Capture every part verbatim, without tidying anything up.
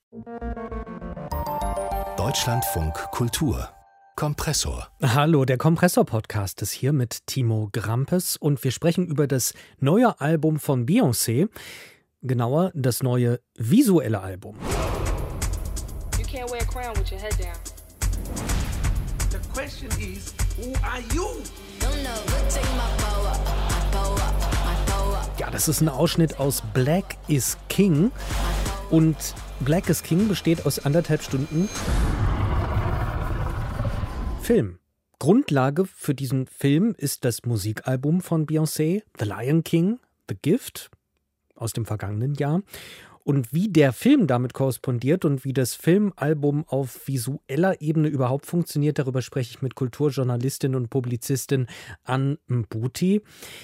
Deutschlandfunk Kultur Kompressor. Hallo, der Kompressor-Podcast ist hier mit Timo Grampes und wir sprechen über das neue Album von Beyoncé, genauer das neue visuelle Album. You can't wear a crown with your head down. The question is, who are you? Ja, das ist ein Ausschnitt aus Black is King und Black is King besteht aus anderthalb Stunden Film. Grundlage für diesen Film ist das Musikalbum von Beyoncé, The Lion King, The Gift aus dem vergangenen Jahr. Und wie der Film damit korrespondiert und wie das Filmalbum auf visueller Ebene überhaupt funktioniert, darüber spreche ich mit Kulturjournalistin und Publizistin Ann Mbuti.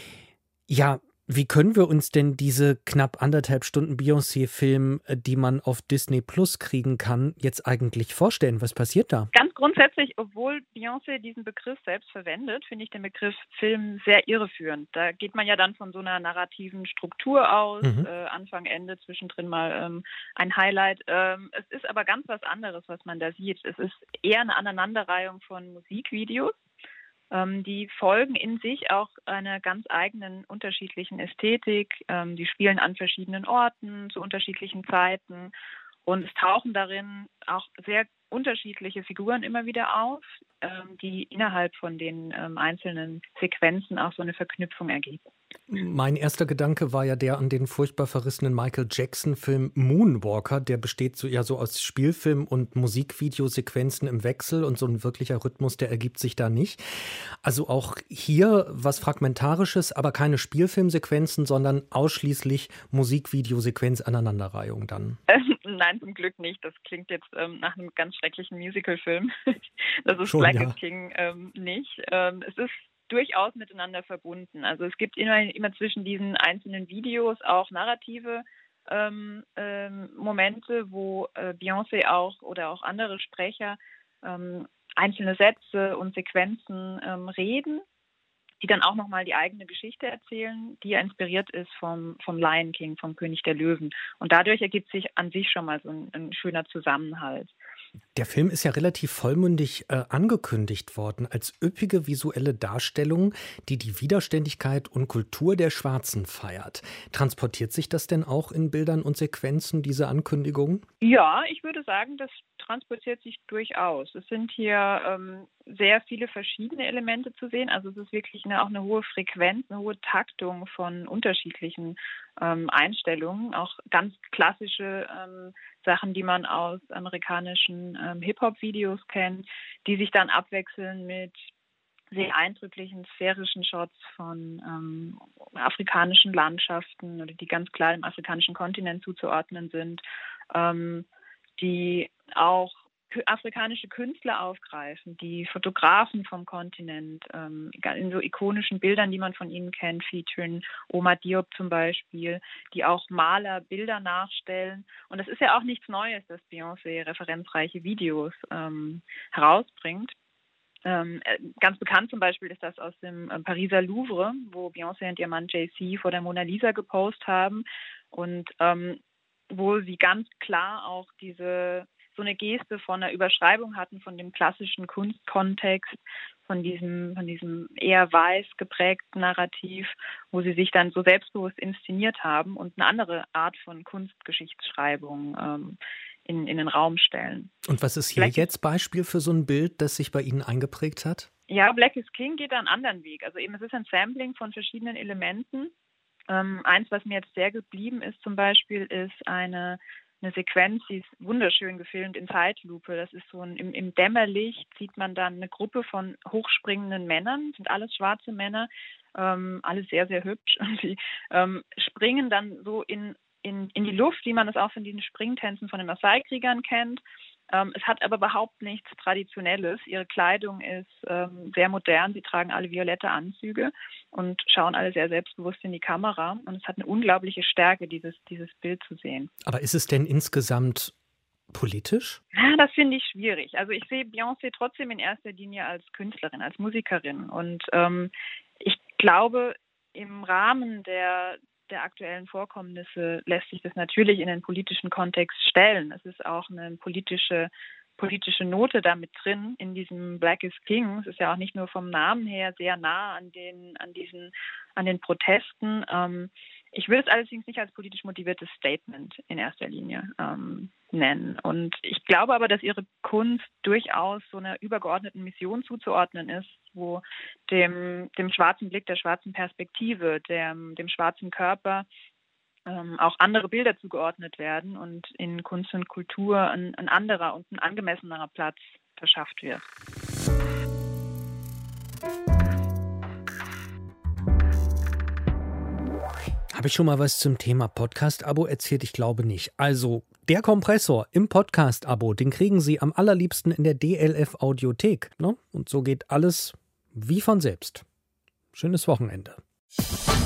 Ja, wie können wir uns denn diese knapp anderthalb Stunden Beyoncé-Film, die man auf Disney Plus kriegen kann, jetzt eigentlich vorstellen? Was passiert da? Ganz grundsätzlich, obwohl Beyoncé diesen Begriff selbst verwendet, finde ich den Begriff Film sehr irreführend. Da geht man ja dann von so einer narrativen Struktur aus, mhm. äh, Anfang, Ende, zwischendrin mal ähm, ein Highlight. Ähm, es ist aber ganz was anderes, was man da sieht. Es ist eher eine Aneinanderreihung von Musikvideos. Die folgen in sich auch einer ganz eigenen unterschiedlichen Ästhetik. Die spielen an verschiedenen Orten, zu unterschiedlichen Zeiten. Und es tauchen darin auch sehr unterschiedliche Figuren immer wieder auf, die innerhalb von den einzelnen Sequenzen auch so eine Verknüpfung ergeben. Mein erster Gedanke war ja der an den furchtbar verrissenen Michael Jackson-Film Moonwalker. Der besteht so, ja so aus Spielfilm- und Musikvideosequenzen im Wechsel und so ein wirklicher Rhythmus, der ergibt sich da nicht. Also auch hier was Fragmentarisches, aber keine Spielfilmsequenzen, sondern ausschließlich Musikvideosequenz-Aneinanderreihung dann. Ähm, nein, zum Glück nicht. Das klingt jetzt ähm, nach einem ganz schrecklichen Musicalfilm. Das ist Schon, Black ja. is King ähm, nicht. Ähm, es ist durchaus miteinander verbunden. Also es gibt immer, immer zwischen diesen einzelnen Videos auch narrative ähm, ähm, Momente, wo äh, Beyoncé auch oder auch andere Sprecher ähm, einzelne Sätze und Sequenzen ähm, reden, die dann auch nochmal die eigene Geschichte erzählen, die ja inspiriert ist vom, vom Lion King, vom König der Löwen. Und dadurch ergibt sich an sich schon mal so ein, ein schöner Zusammenhalt. Der Film ist ja relativ vollmundig äh, angekündigt worden als üppige visuelle Darstellung, die die Widerständigkeit und Kultur der Schwarzen feiert. Transportiert sich das denn auch in Bildern und Sequenzen, diese Ankündigung? Ja, ich würde sagen, das transportiert sich durchaus. Es sind hier ähm, sehr viele verschiedene Elemente zu sehen. Also es ist wirklich eine, auch eine hohe Frequenz, eine hohe Taktung von unterschiedlichen ähm, Einstellungen. Auch ganz klassische ähm, Sachen, die man aus amerikanischen ähm, Hip-Hop-Videos kennt, die sich dann abwechseln mit sehr eindrücklichen sphärischen Shots von ähm, afrikanischen Landschaften oder die ganz klar dem afrikanischen Kontinent zuzuordnen sind, ähm, die auch afrikanische Künstler aufgreifen, die Fotografen vom Kontinent ähm, in so ikonischen Bildern, die man von ihnen kennt, featuren Omar Diop zum Beispiel, die auch Maler Bilder nachstellen. Und das ist ja auch nichts Neues, dass Beyoncé referenzreiche Videos ähm, herausbringt. Ähm, ganz bekannt zum Beispiel ist das aus dem äh, Pariser Louvre, wo Beyoncé und ihr Mann Jay-Z vor der Mona Lisa gepostet haben und ähm, wo sie ganz klar auch diese so eine Geste von einer Überschreibung hatten von dem klassischen Kunstkontext, von diesem, von diesem eher weiß geprägten Narrativ, wo sie sich dann so selbstbewusst inszeniert haben und eine andere Art von Kunstgeschichtsschreibung ähm, in, in den Raum stellen. Und was ist hier Black jetzt Beispiel für so ein Bild, das sich bei Ihnen eingeprägt hat? Ja, Black is King geht da einen anderen Weg. Also eben, es ist ein Sampling von verschiedenen Elementen. Ähm, eins, was mir jetzt sehr geblieben ist zum Beispiel, ist eine Eine Sequenz, die ist wunderschön gefilmt in Zeitlupe. Das ist so ein, im, im Dämmerlicht sieht man dann eine Gruppe von hochspringenden Männern, das sind alles schwarze Männer, ähm, alle sehr, sehr hübsch. Und die ähm, springen dann so in, in, in die Luft, wie man es auch von diesen Springtänzen von den Maasai-Kriegern kennt. Ähm, es hat aber überhaupt nichts Traditionelles. Ihre Kleidung ist ähm, sehr modern. Sie tragen alle violette Anzüge und schauen alle sehr selbstbewusst in die Kamera. Und es hat eine unglaubliche Stärke, dieses, dieses Bild zu sehen. Aber ist es denn insgesamt politisch? Ja, das finde ich schwierig. Also ich sehe Beyoncé trotzdem in erster Linie als Künstlerin, als Musikerin. Und ähm, ich glaube, im Rahmen der der aktuellen Vorkommnisse lässt sich das natürlich in den politischen Kontext stellen. Es ist auch eine politische politische Note damit drin in diesem Black is King. Es ist ja auch nicht nur vom Namen her sehr nah an den an diesen an den Protesten. Ähm, ich würde es allerdings nicht als politisch motiviertes Statement in erster Linie ähm, nennen. Und ich glaube aber, dass ihre Kunst durchaus so einer übergeordneten Mission zuzuordnen ist, wo dem dem schwarzen Blick, der schwarzen Perspektive, dem dem schwarzen Körper Ähm, auch andere Bilder zugeordnet werden und in Kunst und Kultur ein, ein anderer und ein angemessenerer Platz verschafft wird. Habe ich schon mal was zum Thema Podcast-Abo erzählt? Ich glaube nicht. Also, der Kompressor im Podcast-Abo, den kriegen Sie am allerliebsten in der D L F-Audiothek. Ne? Und so geht alles wie von selbst. Schönes Wochenende.